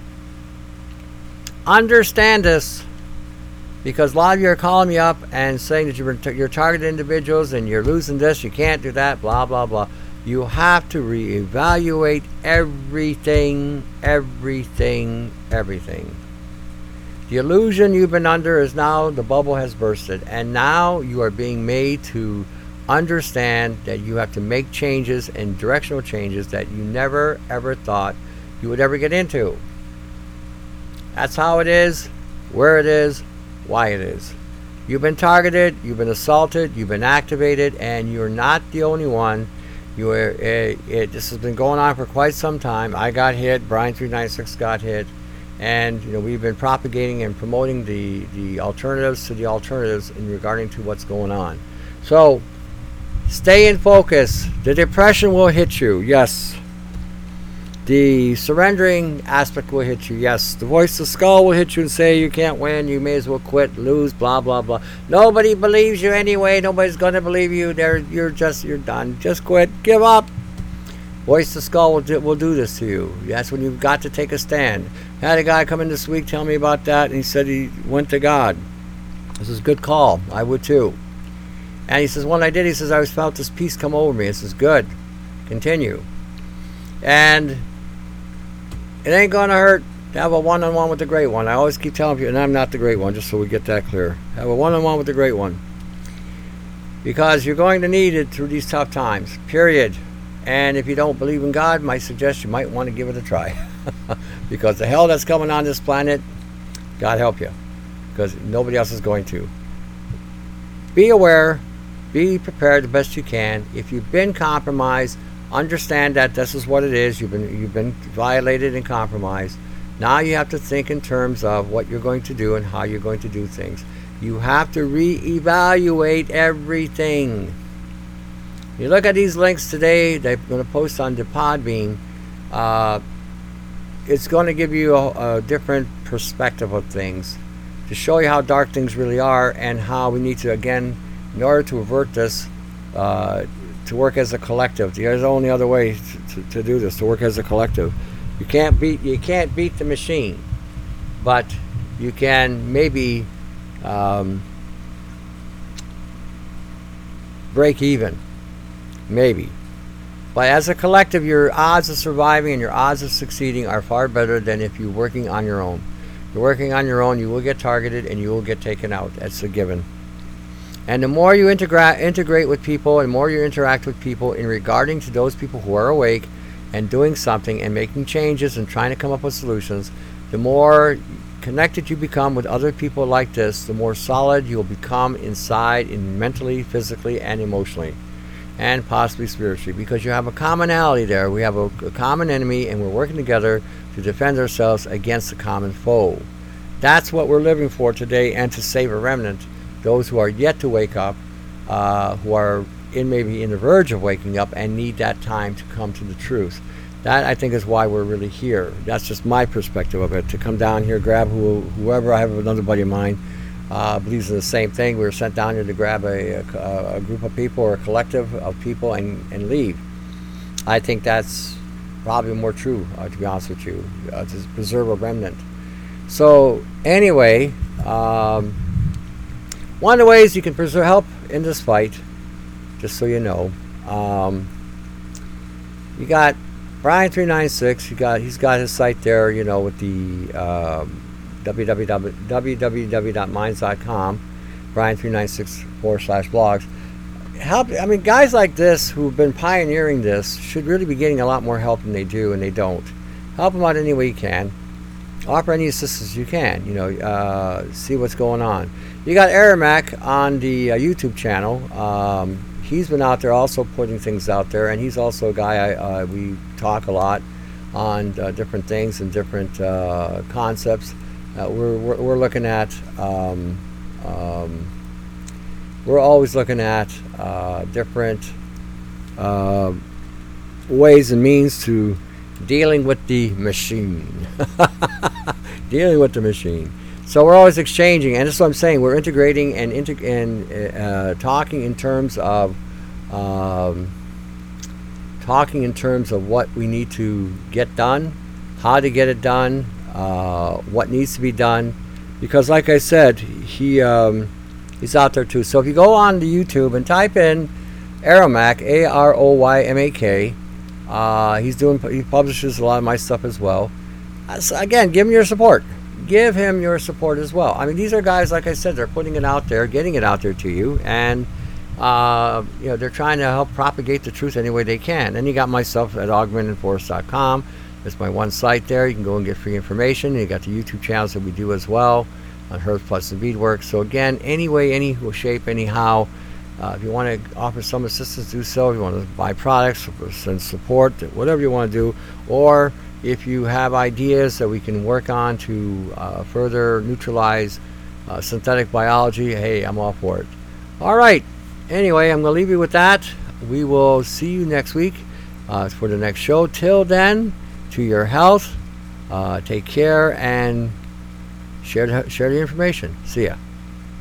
Understand this, because a lot of you are calling me up and saying that you're, you're targeted individuals and you're losing this, you can't do that, blah, blah, blah. You have to reevaluate everything, everything, everything. The illusion you've been under is now the bubble has bursted, and now you are being made to understand that you have to make changes and directional changes that you never ever thought you would ever get into. That's how it is, where it is, why it is. You've been targeted, you've been assaulted, you've been activated, and you're not the only one. You are, it, it, this has been going on for quite some time. I got hit, Brian three ninety-six got hit. And you know, we've been propagating and promoting the, the alternatives to the alternatives in regarding to what's going on. So stay in focus. The depression will hit you, yes. The surrendering aspect will hit you, yes. The voice of the skull will hit you and say you can't win, you may as well quit, lose, blah, blah, blah. Nobody believes you anyway. Nobody's going to believe you. They're, you're just, you're done. Just quit. Give up. Voice of the skull will do, will do this to you. That's when you've got to take a stand. I had a guy come in this week tell me about that, and he said he went to God. This is a good call. I would too. And he says, when I did, he says, I always felt this peace come over me. This is good. Continue. And it ain't going to hurt to have a one-on-one with the Great One. I always keep telling people, and I'm not the Great One, just so we get that clear. Have a one-on-one with the Great One. Because you're going to need it through these tough times, period. And if you don't believe in God, my suggestion, you might want to give it a try. Because the hell that's coming on this planet, God help you. Because nobody else is going to. Be aware. Be prepared the best you can. If you've been compromised, understand that this is what it is. You've been, you've been violated and compromised. Now you have to think in terms of what you're going to do and how you're going to do things. You have to reevaluate everything. You look at these links today, they're going to post on the Podbean. Uh, it's going to give you a, a different perspective of things, to show you how dark things really are and how we need to, again, in order to avert this, uh, to work as a collective. There's only other way to, to, to do this, to work as a collective. You can't beat you can't beat the machine, but you can maybe um, break even. Maybe. But as a collective, your odds of surviving and your odds of succeeding are far better than if you're working on your own. If you're working on your own, you will get targeted and you will get taken out. That's a given. And the more you integra- integrate with people and more you interact with people in regarding to those people who are awake and doing something and making changes and trying to come up with solutions, the more connected you become with other people like this, the more solid you'll become inside, in mentally, physically, and emotionally. And possibly spiritually, because you have a commonality there. We have a, a common enemy, and we're working together to defend ourselves against a common foe. That's what we're living for today, and to save a remnant, those who are yet to wake up, uh, who are in maybe in the verge of waking up and need that time to come to the truth. That, I think, is why we're really here. That's just my perspective of it, to come down here, grab who, whoever. I have another buddy of mine Uh, believes in the same thing. We were sent down here to grab a, a, a group of people or a collective of people and, and leave. I think that's probably more true, uh, to be honest with you, uh, to preserve a remnant. So anyway, um, one of the ways you can preserve help in this fight, just so you know, um, you got Brian three ninety-six. You got he's got his site there, you know, with the um, w w w dot minds dot com, Brian three ninety-six forward slash blogs. Help, I mean, guys like this who've been pioneering this should really be getting a lot more help than they do, and they don't. Help them out any way you can. offer any assistance you can. You know, uh, see what's going on. You got Aramac on the uh, YouTube channel. Um, he's been out there also putting things out there, and he's also a guy I, uh, we talk a lot on uh, different things and different uh, concepts. Uh, we're, we're we're looking at. Um, um, we're always looking at uh, different uh, ways and means to dealing with the machine. Dealing with the machine. So we're always exchanging, and that's what I'm saying. We're integrating and integ- and uh, talking in terms of um, talking in terms of what we need to get done, how to get it done, uh, what needs to be done. Because, like I said, he um, he's out there too. So if you go on to YouTube and type in Aromak, A R O Y M A K, uh, he's doing. He publishes a lot of my stuff as well. Uh, so again, give him your support. Give him your support as well. I mean, these are guys, like I said, they're putting it out there, getting it out there to you, and uh, you know, they're trying to help propagate the truth any way they can. And you got myself at augmented force dot com. That's my one site there. You can go and get free information. You got the YouTube channels that we do as well on Herbs Plus and Beadworks. So again, any way, any shape, anyhow, uh, if you want to offer some assistance, do so. If you want to buy products, send support, whatever you want to do, or if you have ideas that we can work on to uh, further neutralize uh, synthetic biology, hey, I'm all for it. All right. Anyway, I'm going to leave you with that. We will see you next week uh, for the next show. Till then, to your health, uh, take care, and share the, share the information. See ya.